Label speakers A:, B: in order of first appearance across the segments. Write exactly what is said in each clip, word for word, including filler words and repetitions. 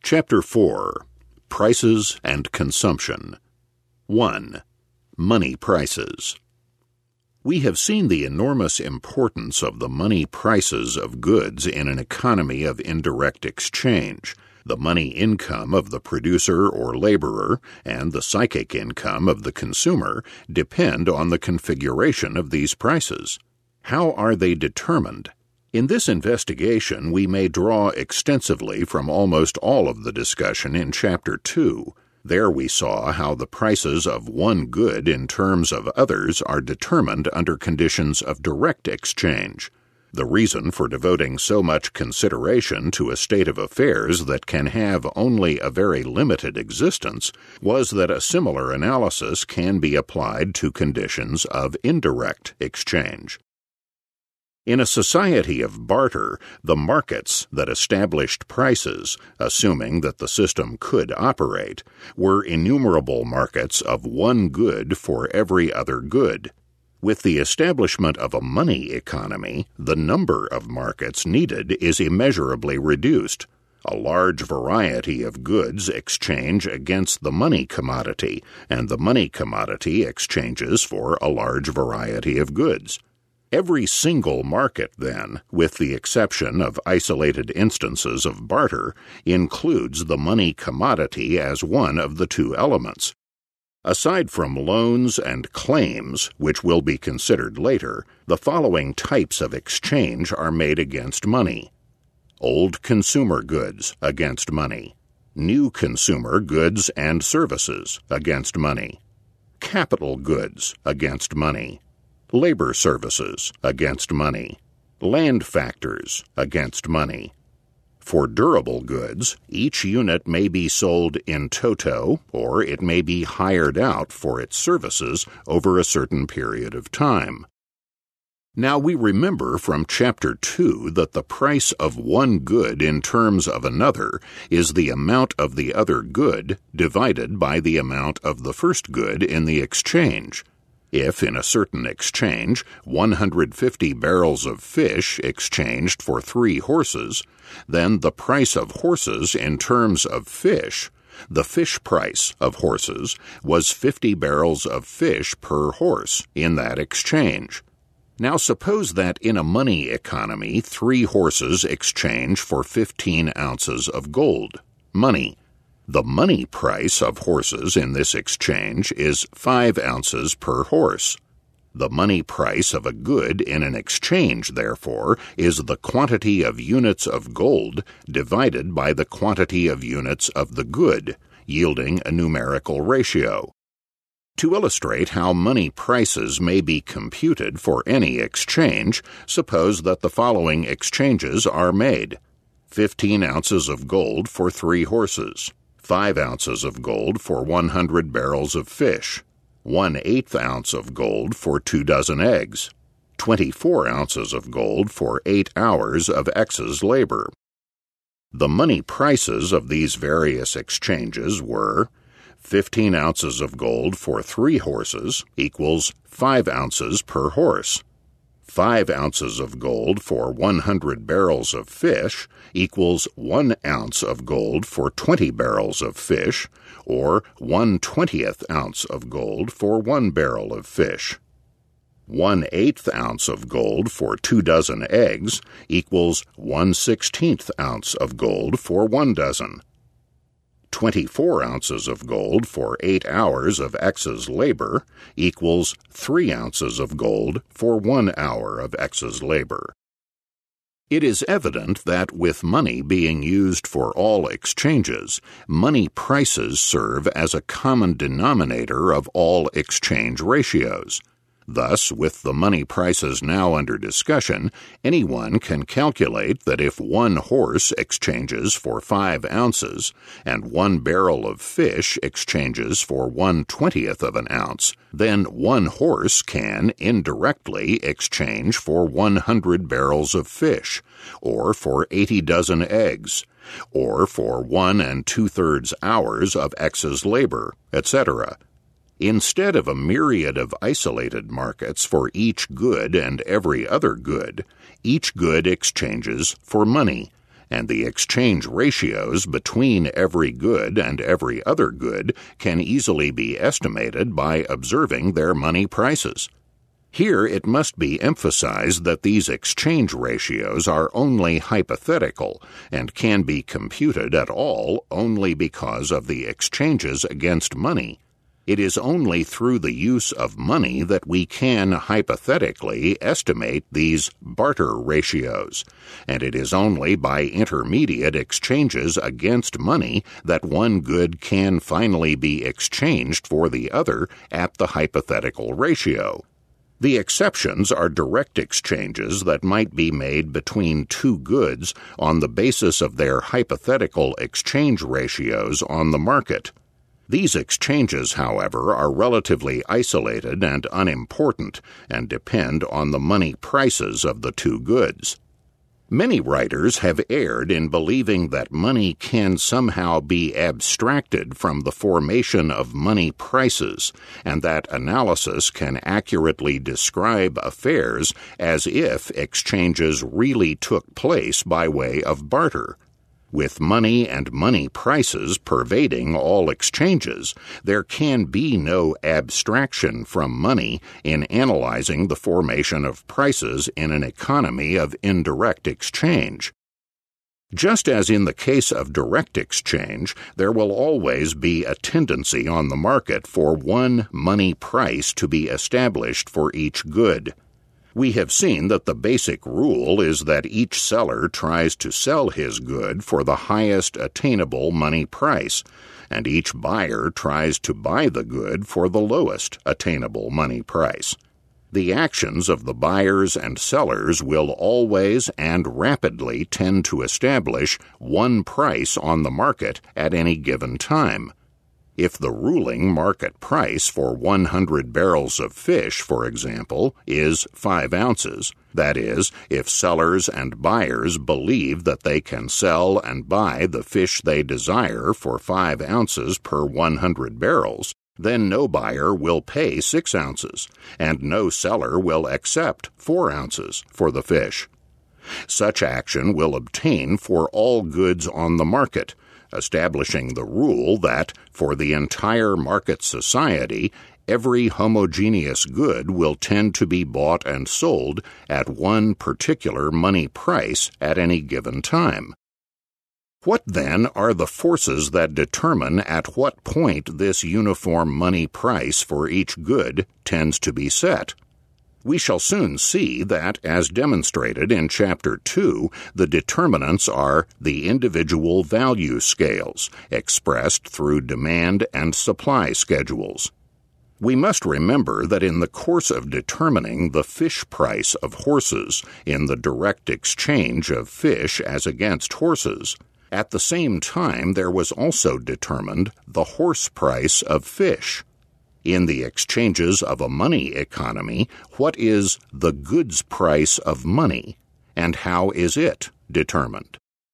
A: Chapter four. Prices and Consumption. one. Money prices. We have seen the enormous importance of the money prices of goods in an economy of indirect exchange. The money income of the producer or laborer and the psychic income of the consumer depend on the configuration of these prices. How are they determined? In this investigation, we may draw extensively from almost all of the discussion in Chapter two. There we saw how the prices of one good in terms of others are determined under conditions of direct exchange. The reason for devoting so much consideration to a state of affairs that can have only a very limited existence was that a similar analysis can be applied to conditions of indirect exchange. In a society of barter, the markets that established prices, assuming that the system could operate, were innumerable markets of one good for every other good. With the establishment of a money economy, the number of markets needed is immeasurably reduced. A large variety of goods exchange against the money commodity, and the money commodity exchanges for a large variety of goods. Every single market, then, with the exception of isolated instances of barter, includes the money commodity as one of the two elements. Aside from loans and claims, which will be considered later, the following types of exchange are made against money: old consumer goods against money, new consumer goods and services against money, capital goods against money, labor services against money, land factors against money. For durable goods, each unit may be sold in toto, or it may be hired out for its services over a certain period of time. Now we remember from Chapter two that the price of one good in terms of another is the amount of the other good divided by the amount of the first good in the exchange. If, in a certain exchange, one hundred fifty barrels of fish exchanged for three horses, then the price of horses in terms of fish, the fish price of horses, was fifty barrels of fish per horse in that exchange. Now suppose that in a money economy three horses exchange for fifteen ounces of gold, money. The money price of horses in this exchange is five ounces per horse. The money price of a good in an exchange, therefore, is the quantity of units of gold divided by the quantity of units of the good, yielding a numerical ratio. To illustrate how money prices may be computed for any exchange, suppose that the following exchanges are made: fifteen ounces of gold for three horses, five ounces of gold for one hundred barrels of fish, one-eighth ounce of gold for two dozen eggs, twenty-four ounces of gold for eight hours of X's labor. The money prices of these various exchanges were: fifteen ounces of gold for three horses equals five ounces per horse. Five ounces of gold for one hundred barrels of fish equals one ounce of gold for twenty barrels of fish, or one twentieth ounce of gold for one barrel of fish. One-eighth ounce of gold for two dozen eggs equals one sixteenth ounce of gold for one dozen. Twenty-four ounces of gold for eight hours of X's labor equals three ounces of gold for one hour of X's labor. It is evident that with money being used for all exchanges, money prices serve as a common denominator of all exchange ratios. Thus, with the money prices now under discussion, anyone can calculate that if one horse exchanges for five ounces, and one barrel of fish exchanges for one twentieth of an ounce, then one horse can, indirectly, exchange for one hundred barrels of fish, or for eighty dozen eggs, or for one and two-thirds hours of X's labor, et cetera. Instead of a myriad of isolated markets for each good and every other good, each good exchanges for money, and the exchange ratios between every good and every other good can easily be estimated by observing their money prices. Here it must be emphasized that these exchange ratios are only hypothetical and can be computed at all only because of the exchanges against money. It is only through the use of money that we can hypothetically estimate these barter ratios, and it is only by intermediate exchanges against money that one good can finally be exchanged for the other at the hypothetical ratio. The exceptions are direct exchanges that might be made between two goods on the basis of their hypothetical exchange ratios on the market. These exchanges, however, are relatively isolated and unimportant and depend on the money prices of the two goods. Many writers have erred in believing that money can somehow be abstracted from the formation of money prices, and that analysis can accurately describe affairs as if exchanges really took place by way of barter. With money and money prices pervading all exchanges, there can be no abstraction from money in analyzing the formation of prices in an economy of indirect exchange. Just as in the case of direct exchange, there will always be a tendency on the market for one money price to be established for each good. We have seen that the basic rule is that each seller tries to sell his good for the highest attainable money price, and each buyer tries to buy the good for the lowest attainable money price. The actions of the buyers and sellers will always and rapidly tend to establish one price on the market at any given time. If the ruling market price for one hundred barrels of fish, for example, is five ounces, that is, if sellers and buyers believe that they can sell and buy the fish they desire for five ounces per one hundred barrels, then no buyer will pay six ounces, and no seller will accept four ounces for the fish. Such action will obtain for all goods on the market, establishing the rule that, for the entire market society, every homogeneous good will tend to be bought and sold at one particular money price at any given time. What, then, are the forces that determine at what point this uniform money price for each good tends to be set? We shall soon see that, as demonstrated in Chapter two, the determinants are the individual value scales, expressed through demand and supply schedules. We must remember that in the course of determining the fish price of horses in the direct exchange of fish as against horses, at the same time there was also determined the horse price of fish. In the exchanges of a money economy, what is the goods price of money, and how is it determined?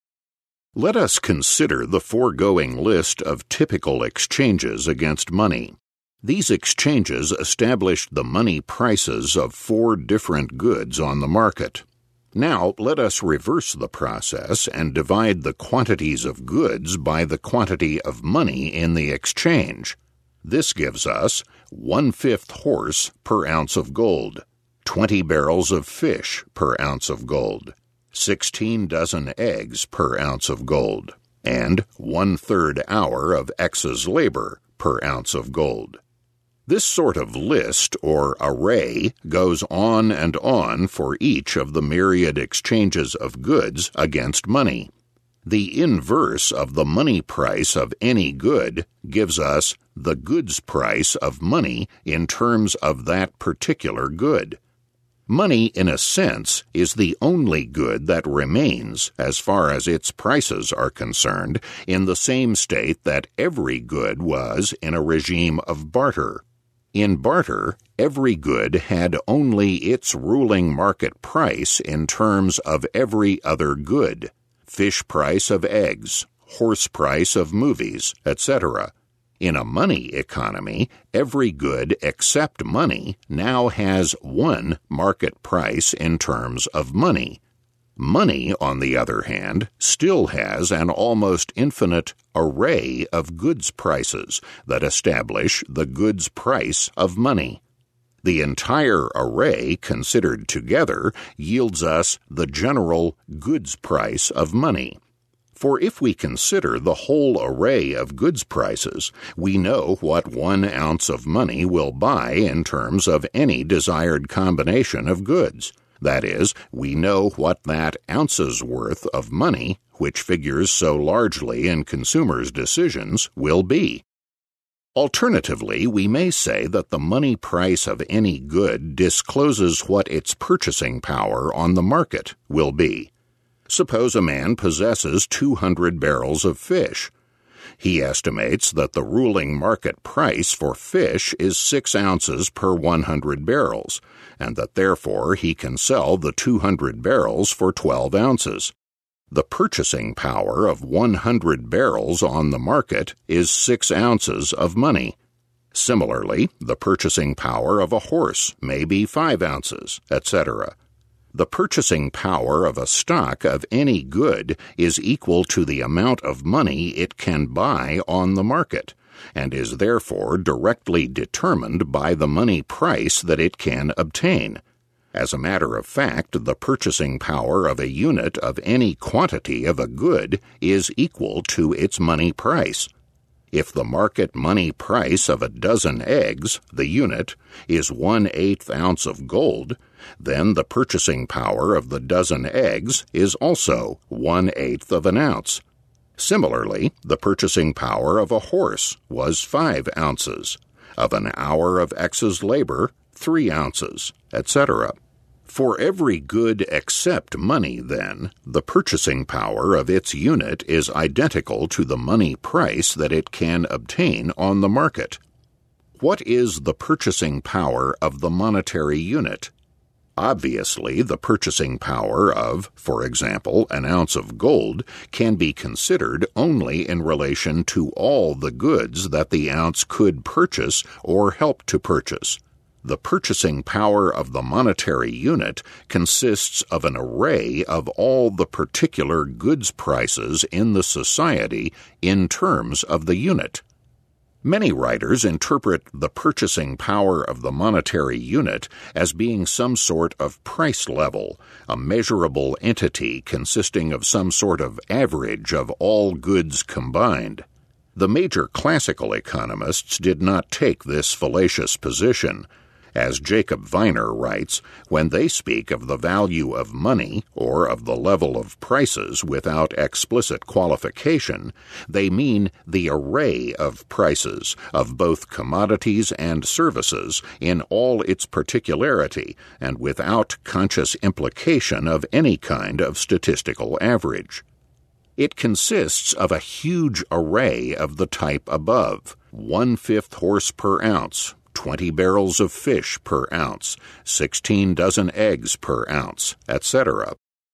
A: Let us consider the foregoing list of typical exchanges against money. These exchanges established the money prices of four different goods on the market. Now let us reverse the process and divide the quantities of goods by the quantity of money in the exchange. This gives us one-fifth horse per ounce of gold, twenty barrels of fish per ounce of gold, sixteen dozen eggs per ounce of gold, and one-third hour of X's labor per ounce of gold. This sort of list or array goes on and on for each of the myriad exchanges of goods against money. The inverse of the money price of any good gives us the goods price of money in terms of that particular good. Money, in a sense, is the only good that remains, as far as its prices are concerned, in the same state that every good was in a regime of barter. In barter, every good had only its ruling market price in terms of every other good. Fish price of eggs, horse price of movies, et cetera. In a money economy, every good except money now has one market price in terms of money. Money, on the other hand, still has an almost infinite array of goods prices that establish the goods price of money. The entire array considered together yields us the general goods price of money. For if we consider the whole array of goods prices, we know what one ounce of money will buy in terms of any desired combination of goods. That is, we know what that ounce's worth of money, which figures so largely in consumers' decisions, will be. Alternatively, we may say that the money price of any good discloses what its purchasing power on the market will be. Suppose a man possesses two hundred barrels of fish. He estimates that the ruling market price for fish is six ounces per one hundred barrels, and that therefore he can sell the two hundred barrels for twelve ounces. The purchasing power of one hundred barrels on the market is six ounces of money. Similarly, the purchasing power of a horse may be five ounces, et cetera. The purchasing power of a stock of any good is equal to the amount of money it can buy on the market, and is therefore directly determined by the money price that it can obtain. As a matter of fact, the purchasing power of a unit of any quantity of a good is equal to its money price. If the market money price of a dozen eggs, the unit, is one-eighth ounce of gold, then the purchasing power of the dozen eggs is also one-eighth of an ounce. Similarly, the purchasing power of a horse was five ounces, of an hour of X's labor, three ounces, et cetera. For every good except money, then, the purchasing power of its unit is identical to the money price that it can obtain on the market. What is the purchasing power of the monetary unit? Obviously, the purchasing power of, for example, an ounce of gold can be considered only in relation to all the goods that the ounce could purchase or help to purchase. The purchasing power of the monetary unit consists of an array of all the particular goods prices in the society in terms of the unit. Many writers interpret the purchasing power of the monetary unit as being some sort of price level, a measurable entity consisting of some sort of average of all goods combined. The major classical economists did not take this fallacious position. As Jacob Viner writes, when they speak of the value of money or of the level of prices without explicit qualification, they mean the array of prices of both commodities and services in all its particularity and without conscious implication of any kind of statistical average. It consists of a huge array of the type above: one-fifth horse per ounce, twenty barrels of fish per ounce, sixteen dozen eggs per ounce, et cetera.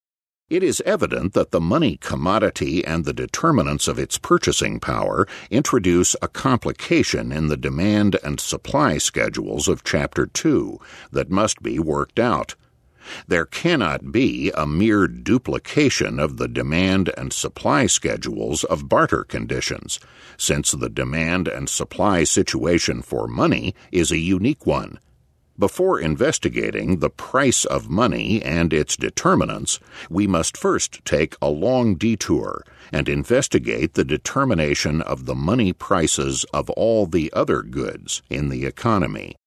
A: It is evident that the money commodity and the determinants of its purchasing power introduce a complication in the demand and supply schedules of Chapter two that must be worked out. There cannot be a mere duplication of the demand and supply schedules of barter conditions, since the demand and supply situation for money is a unique one. Before investigating the price of money and its determinants, we must first take a long detour and investigate the determination of the money prices of all the other goods in the economy.